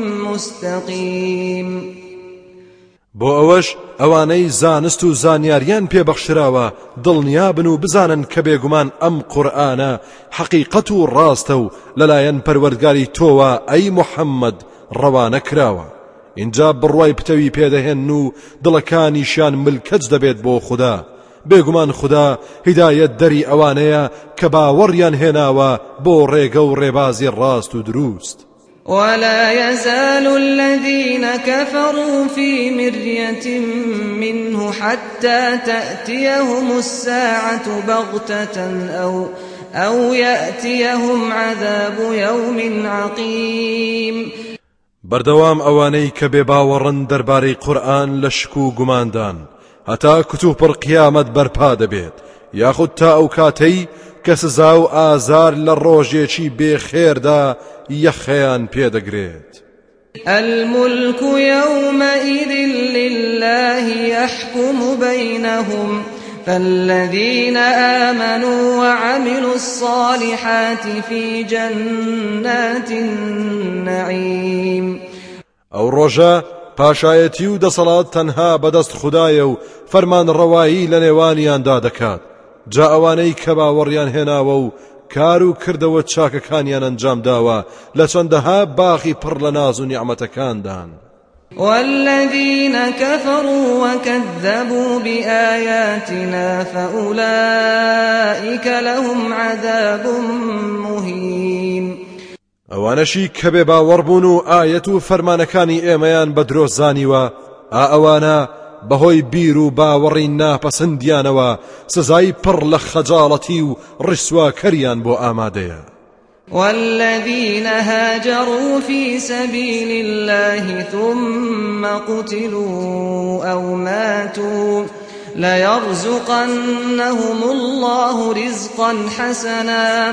مستقيم. بۆ ئەوەش ئەوانەی زانست و زانیاریان پێبەخشراوە دڵنیابن و بزانن کە بێگومان ئەم قورئانە حەقیقەت و ڕاستە و لەلایەن پەروەردگاری تۆوە ئەی موحەممەد ڕەوانە کراوە. اینجا بڕوای پتەوی پێدەهێن و دڵەکانیشیان ملکەج دەبێت بۆ خوددا. بێگومان خوددا هیدایەت دەری ئەوانەیە کە باوەڕیان هێناوە بۆ ڕێگە و ڕێبازی ڕاست و دروست. ولا يزال الذين كفروا في مرية منه حتى تأتيهم الساعة بغتة أو أو يأتيهم عذاب يوم عقيم. بردوام ئەوانەی کە بێباوەڕن دەربارەی قورئان لە شک و گوماندان هەتا کتوپڕ قیامەت بەرپا دەبێت یاخود تا ئەو کاتەی کە سزا و ئازار لە ڕۆژێکی بێخێردا یەخەیان پێدەگرێت. الملك يومئذ لله يحكم بينهم فالذين آمنوا وعملوا الصالحات في جنات النعيم. ئەو ڕۆژە پاشایەتی و دەسەڵات تەنها بەدەست خوددایە و فەرمان ڕەوایی لە نێوانیاندا دەکات. جا ئەوانەی کە باوەڕیان هێناوە و کار و کردەوە چاکەکانیان ئەنجام داوە لە چەندەها باخی پڕ لە ناز و نیعمەتەکاندان. والذين كفروا وكذبوا بآياتنا فأولئك لهم عذاب مهين. ئەوانەشی کە بێ باوەڕبوون و ئایەت و فەرمانەکانی ئێمەیان بە درۆزانیوە ئا ئەوانە بەهۆی بیر و باوەڕی ناپەسەندیانەوە سزای پڕ لە خەجاڵەتی و ڕیسواکەریان بۆ ئامادەیە. والذين هاجروا في سبيل الله ثم قتلوا أو ماتوا ليرزقنهم الله رزقا حسنا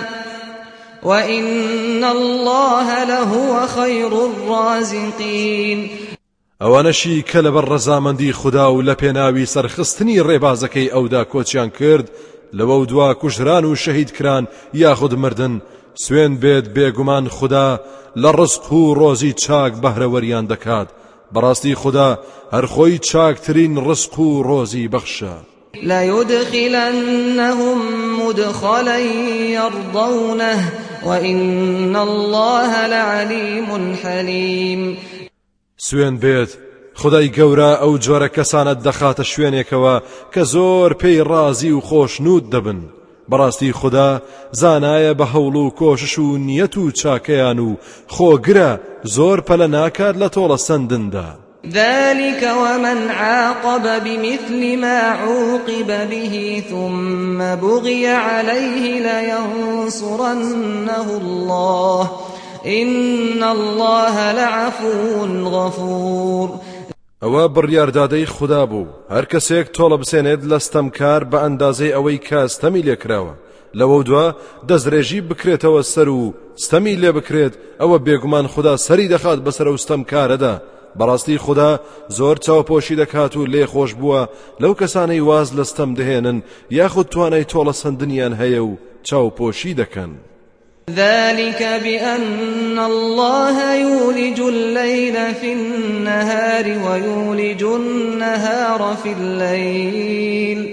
وإن الله لهو خير الرازقين. ئەوانەشی کە لەبەر ڕەزامەندی خوددا و لە پێناوی سەرخستنی ڕێبازەکەی ئەودا کۆچیان کرد لەوە دوا کوژران و شەهید کران یاخود مردن سوێن بێت بێگومان خوددا لە ڕزق و ڕۆزی چاک بەهرەوەریان دەکات. بەڕاستی خوددا هەر خۆی چاکترین ڕزق و ڕۆزی بەخشە. ليدخلنهم مدخلا يرضونه وإن الله لعليم حليم. سوێن بێت خدای گەورە ئەو جۆرە کەسانت دەخاتە شوێنێکەوە کە زۆر پێی ڕازی و خۆشنود دەبن. بەڕاستی خوددا زانایە بە هەوڵ و کۆشش و نیەت و چاکەیان و خۆگرە زۆر پەلە ناکات لە تۆڵە سندندا. ذلك ومن عاقب بمثل ما عوقب به ثم بغي عليه لينصرنه الله إن الله لعفو غفور. ئەوە بڕیاردادەی خوددا بوو هەر کەسێک تۆڵە بسێنێت لە ستەمکار بە ئەندازەی ئەوەی کە ستەمی لێکراوە لەوە دووە دەستدرێژی بکرێتەوە سەر و ستەمی لێ بکرێت ئەوە بێگومان خوددا سەری دەخات بەسەر و ستەمکارەدا. بەڕاستی خوددا زۆر چاوپۆشی دەکات و لێ خۆش بووە لەو کەسانەی واز لە ستەم دەهێنن یاخود توانای تۆڵە سندنیان هەیە و چاوپۆشی دەکەن. ذلك بأن الله يولج الليل في النهار ويولج النهار في الليل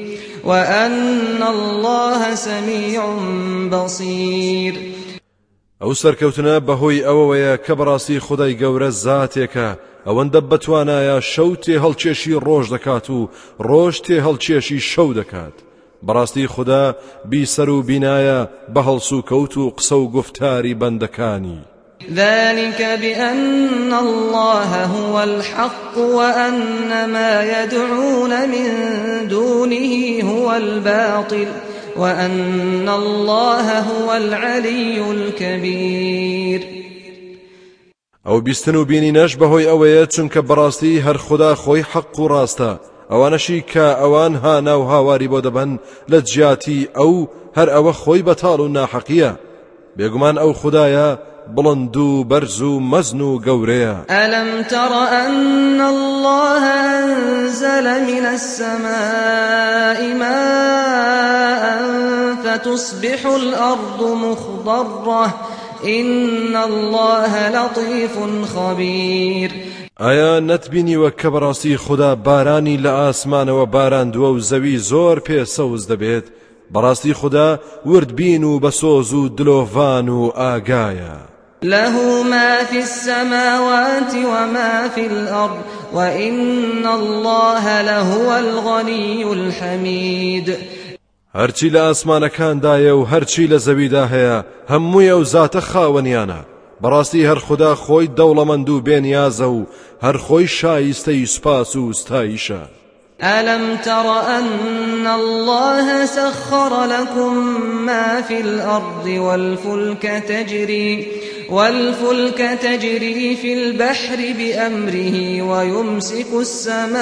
وأن الله سميع بصير. ئەو سەرکەوتنە بەهۆی ئەوەیە کە بەڕاستی خودای گەورە زاتێکە ئەوەندە بەتوانایە شەو تێ هەڵکێشی ڕۆژ دەکات و ڕۆژ تێ هەڵکێشی شەو دەکات. بەڕاستی خوددا بیسەر و بینایە بە هەڵس و کەوت و قسە و گفتاری بەندەکانی. ذلك بأن الله هو الحق وأن ما يدعون من دونه هو الباطل وأن الله هو العلي الكبير. ئەو بیستن و بینینەش بەهۆی ئەوەیە چونکە بەڕاستی هەر خوددا خۆی حەق و ڕاستە، ئەوانەشی کە ئەوان هانا و هاواری بۆ دەبەن لە جیاتی ئەو هەر ئەوە خۆی بەتاڵ و ناحەقیە. بێگومان ئەو خوددایە بڵند و بەرز و مەزن و گەورەیە. ألم تر أن الله أنزل من السماء ماء فتصبح الأرض مخضرة إن الله لطيف خبير. ئایا نەتبینیوە کە بەڕاستی خوددا بارانی لە ئاسمانەوە باراندووە و زەوی زۆر پێسەوز دەبێت؟ بەڕاستی خوددا وردبین و بەسۆز و دلۆڤان و ئاگایە. له ما في السماوات وما في الأرض وإن الله لهو الغني الحميد. هەرچی لە ئاسمانەکاندایە و هەرچی لە زەویدا هەیە هەمووی ئەو زاتە خاوەنیانە. بەڕاستی هەر خوددا خۆی دەوڵەمەند و بێنیازە و هەر خۆی شایستەی سوپاس و ستایشە. ألم تر أن الله سخر لكم ما في الأرض والفلك تجري والفلك تجري في البحر بأمره ويمسك السماء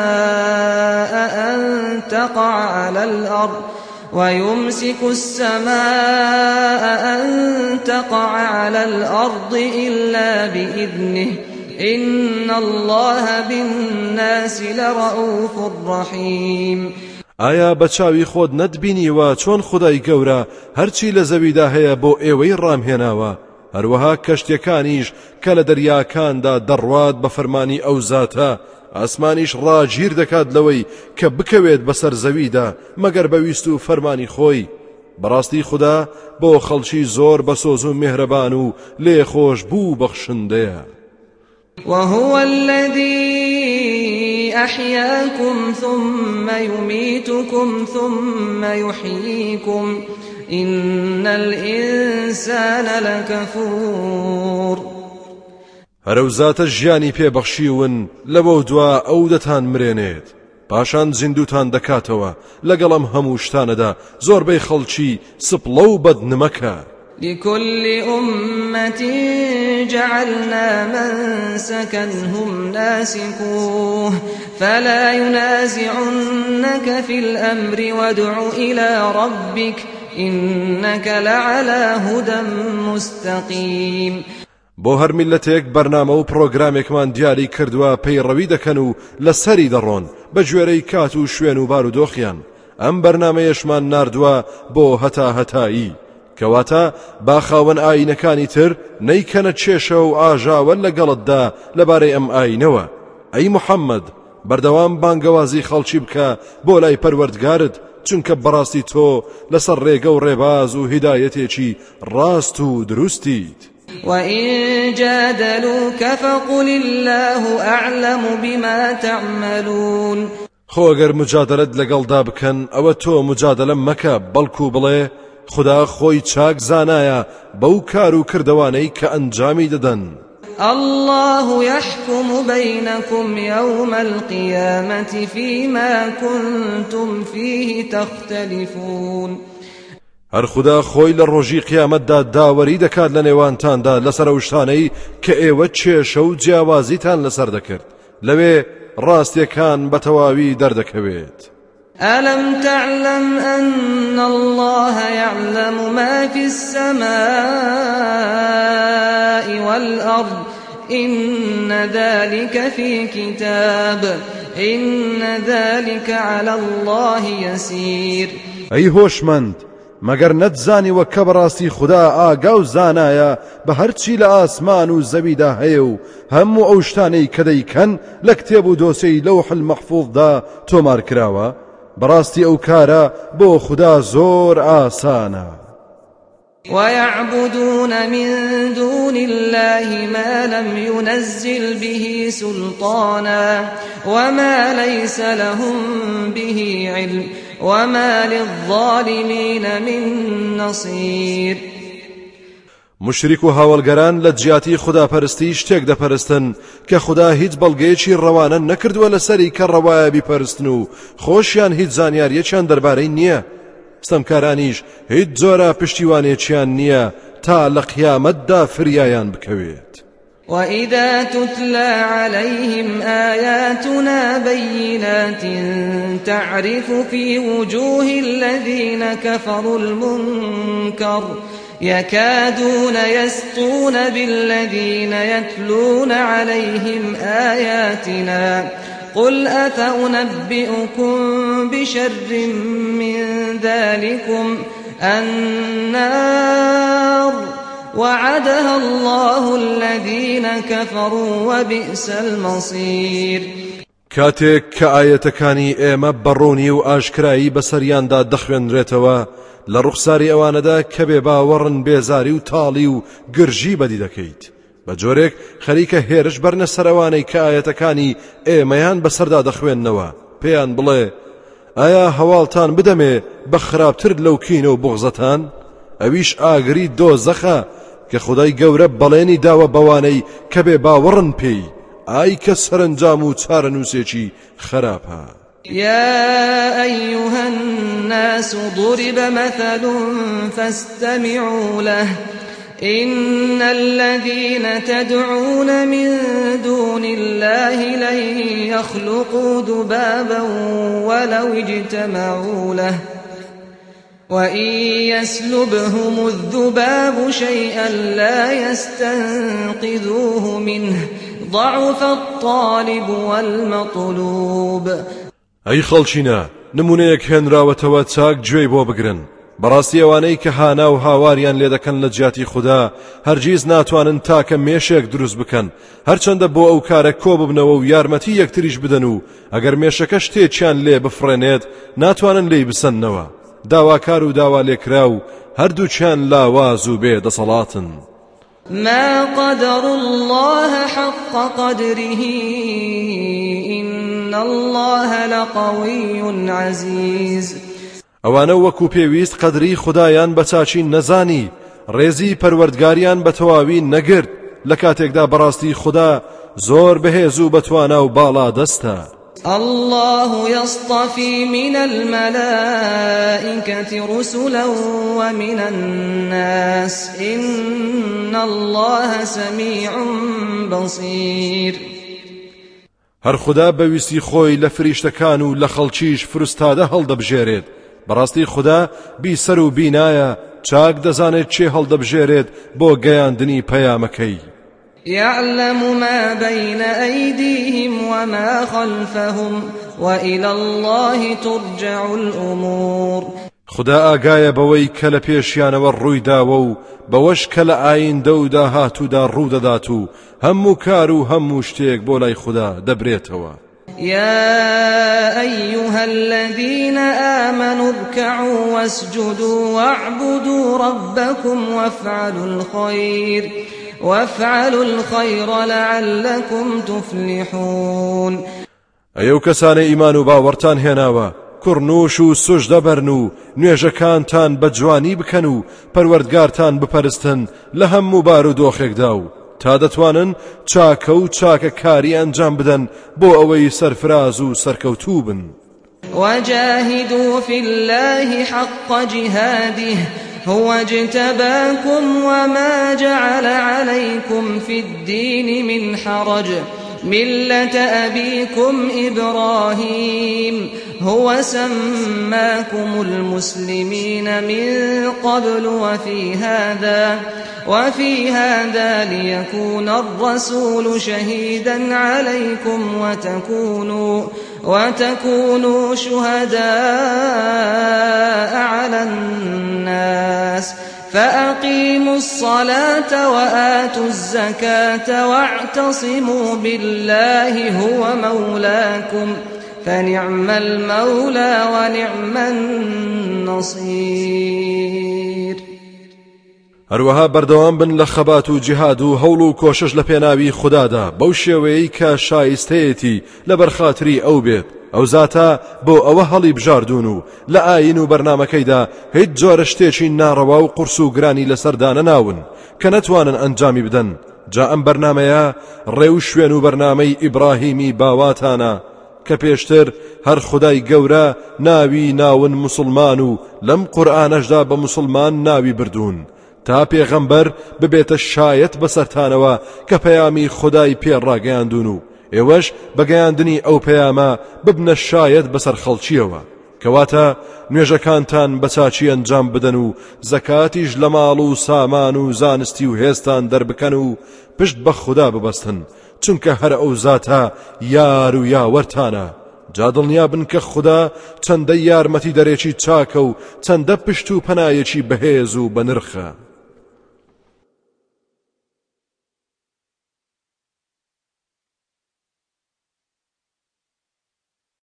أن تقع على الأرض ويمسك السماء أن تقع على الأرض إلا بإذنه إن الله بالناس لرؤوف رحيم. ئایا بەچاوی خۆت نەتبینیوە چۆن خودای گەورە هەرچی لە زەویدا هەیە بۆ ئێوەی ڕامهێناوە، هەروەها کەشتەکانیش کە لە دەریاکاندا دەڕوات بە فەرمانی ئەو زاتە، ئاسمانیش ڕاگیر دەکات لەوەی کە بکەوێت بەسەر زەویدا مەگەر بەویست و فەرمانی خۆی. بەڕاستی خوددا بۆ خەڵکی زۆر بەسۆز و میهرەبان و لێخۆش بوو بەخشندەیە. وهو الذي أحياكم ثم يميتكم ثم يحييكم إن الإنسان لكفور. هەرەو زاتە ژیانی پێبەخشیون لەبەو دوا ئەو دەتان مرێنێت پاشان زیندوتان دەکاتەوە لەگەڵم هەموو شتانەدا زۆربەی خەڵکی سپڵە و بەدنمەکە. لكل أمة جعلنا منسكا هم ناسكوه فلا ينازعنك في الأمر وادع إلى ربك إنك لعلى هدى مستقيم. بۆ هەر میلەتێک بەرنامە و پرۆگرامێکمان دیاری کردووە پەیڕەوی دەکەن و لەسەری دەڕۆن بە گوێرەی کات و شوێن و بارودۆخیان. ئەم بەرنامەیەشمان ناردووە بۆ هەتا هەتایی کەواتە با خاوەن ئاینەکانی تر نەیکەنە چێشە و ئاژاوە لەگەڵتدا لەبارەی ئەم ئاینەوە. ئەی محەممەد بەردەوام بانگەوازی خەڵکی بکە بۆ لای پەروەردگارت چونکە بەڕاستی تۆ لەسەر ڕێگە و ڕێباز و هیدایەتێکی ڕاست و دروستیت. وإن جادلوك فقل الله أعلم بما تعملون. خۆ ئەگەر مجادلەت لەگەڵدا بکەن ئەوە تۆ مجادلە مەکە بەڵکو بڵێ خدا خۆی چاک زانایە بەو کار و کردوانەی کە ئەنجامی دەدەن. الله يحكم بينكم يوم القيامة فيما كنتم فيه تختلفون. هەر خدا خۆی لە ڕۆژی قیامەتدا داوەری دەکات لە نێوانتاندا لەسەر ئەو شتانەی کە ئێوە چێشە و جیاوازیتان لەسەر دەکرد، لەوێ ڕاستیەکان بەتەواوی دەردەکەوێت. ألم تعلم أن الله يعلم ما في السماء والأرض إن ذلك في كتاب إن ذلك على الله يسير. أي هوشمند مەگەر نەتزانیوە کە بەڕاستی خوددا ئاگا و زانایە بە هەرچی لە ئاسمان و زەویدا هەیە و هەموو ئەو شتانەی کە دەیکەن لە کتێب و دۆسەی لەوح المەحفوظدا تۆمار کراوە؟ بەڕاستی ئەو کارە بۆ خوددا زۆر ئاسانە. ويعبدون من دون الله ما لم ينزل به سلطانا وما ليس لهم به علم وما للظالمين من نصير. مشریک و هاوڵگەران لە جیاتی خوداپەرستی شتێک دەپەرستن کە خوددا هیچ بەڵگەیەکی ڕەوانە نەکردووە لەسەری کە ڕەوایە بیپەرستن و خۆشیان هیچ زانیاریەکیان دەربارەی نییە. ستەمکارانیش هیچ جۆرە پشتیوانێکیان نییە تا لە قیامەتدا فریایان بکەوێت. وإذا تتلى عليهم آياتنا بينات تعرف في وجوه الذين كفروا المنكر يكادون يسطون بالذين يتلون عليهم آياتنا قل أفأنبئكم بشر من ذلكم النار وعدها الله الذين كفروا وبئس المصير. کاتێک کە ئاەتەکانی ئێمە بەڕوونی و ئاشکرایی بەسەریاندا دەخوێنرێتەوە لە ڕوخساری ئەوانەدا کە بێ باوەڕن بێزاری و تاڵی و گرژی بەدی دەکەیت بە جۆرێک خەریکە هێرش بەرنە سەرەوانەی کە ئاەتەکانی ئێمەیان بەسەردا دەخوێننەوە پێیان بڵێ ئایا هەواڵتان بدەمێ بە خراپتر لەو کینە و بوغزەتان ئەویش ئاگری دۆزەخە کە خودای گەورە بەڵێنی داوە بەوانەی کە بێ باوەڕن پێی ئای کە سەرنجام و چارەنووسێکی خراپە. يا أيها الناس ضرب مثل فاستمعوا له إن الذين تدعون من دون الله لن يخلقوا ذبابا ولو اجتمعوا له وإن يسلبهم الذباب شيئا لا يستنقذوه منه ضعف الطالب والمطلوب. ئەی خەڵچینە نمونەیەک هێنراوەتەوە چاک گوێی بۆ بگرن بەڕاستی ئەوانەی کە هانا و هاواریان لێ دەکەن لە جیاتی خوددا هەرگیز ناتوانن تاکە مێشێک دروست بکەن هەرچەندە بۆ ئەو کارە کۆ ببنەوە و یارمەتی یەکتریش بدەن و ئەگەر مێشەکە شتێکیان لێ بفڕێنێت ناتوانن لێی بسەنەوە. داواکار و داوا لێکرا و هەردووچیان لاواز و بێ دەسەڵاتن. ما قدر الله حق قدره إن الله لقوي عزيز. ئەوانە وەکو پێویست قەدری خودایان بە چاچی نەزانی ڕێزی پەروەردگاریان بە تەواوی نەگرت لە کاتێکدا بەڕاستی خوددا زۆر بەهێز و بەتوانا و باڵا دەستە. الله يصطفي من الملائكة رسلا ومن الناس إن الله سميع بصير. هەر خوددا بەویستی خۆی لە فریشتەکان و لە خەڵکیش فرستادە هەڵدەبژێرێت بەڕاستی خوددا بیسەر و بینایە چاک دەزانێت چێ هەڵدەبژێرێت بۆ گەیاندنی پەیامەکەی. يعلم ما بين أيديهم وما خلفهم وإلى الله ترجع الأمور. خدا ئاگایە بەوەی کە لە پێشیانەوە ڕوویداوە و بەوەش کە لە ئایندە و داهاتوودا ڕوودەدات و هەموو کار و هەموو شتێک بۆ لای خوددا دەبرێتەوە. يا أيها الذين آمنوا اركعوا واسجدوا واعبدوا ربكم وافعلوا الخير وافعلوا الخير لعلكم تفلحون. ئەو کەسانە ئیمان و باوەڕتان هێناوە کوڕنوش و سوژدە بەرن و نوێژەکانتان بە جوانی بکەن و پەروەردگارتان بپەرستن لە هەموو بار و دۆخێکدا و تا دەتوانن چاکە و چاکە کاری ئەنجام بدەن بۆ ئەوەی سەرفراز و سەرکەوتوو بن. وجاهدوا في الله حق جهاده هو اجتباكم وما جعل عليكم في الدين من حرج ملة أبيكم إبراهيم هو سماكم المسلمين من قبل وفي هذا وفي هذا ليكون الرسول شهيدا عليكم وتكونوا وتكونوا شهداء على الناس فأقيموا الصلاة وآتوا الزكاة واعتصموا بالله هو مولاكم فنعم المولى ونعم النصير. هەروەها بەردەوام بن لە خەبات و جیهاد و هەوڵ و کۆشش لە پێناوی خوددادا بەو شێوەیەی کە شایستەیەتی لە بەرخاتری ئەو بێت. ئەو زاتە بۆ ئەوە هەڵی بژاردون و لە ئاین و بەرنامەکەیدا هیچ جۆرە شتێکی ناڕەوا و قورس و گرانی لەسەردانە ناون کە نەتوانن ئەنجامی بدەن. جا ئەم بەرنامەیە ڕێو شوێن و بەرنامەی ئیبراهیمی باواتانە کە پێشتر هەر خودای گەورە ناوی ناون مسلمان و لەم قورئانەشدا بە مسلمان ناوی بردوون تا پێغەمبەر ببێتە شایەت بەسەرتانەوە کە پەیامی خودای پێڕاگەیاندون و ئێوەش بەگەیاندنی ئەو پەیامە ببنە شایەت بەسەر خەڵکیەوە کەواتە نوێژەکانتان بە چاچی ئەنجام بدەن و زەکاتیش لە ماڵ و سامان و زانستی و هێزتان دەربکەن و پشت بە خوددا ببەستن چونکە هەر ئەو زاتە یار و یاوەرتانە. جا دڵنیا بن کە خوددا چەندە یارمەتی دەرێکی چاکە و چەندە پشت و پەنایەکی بەهێز و بەنرخە.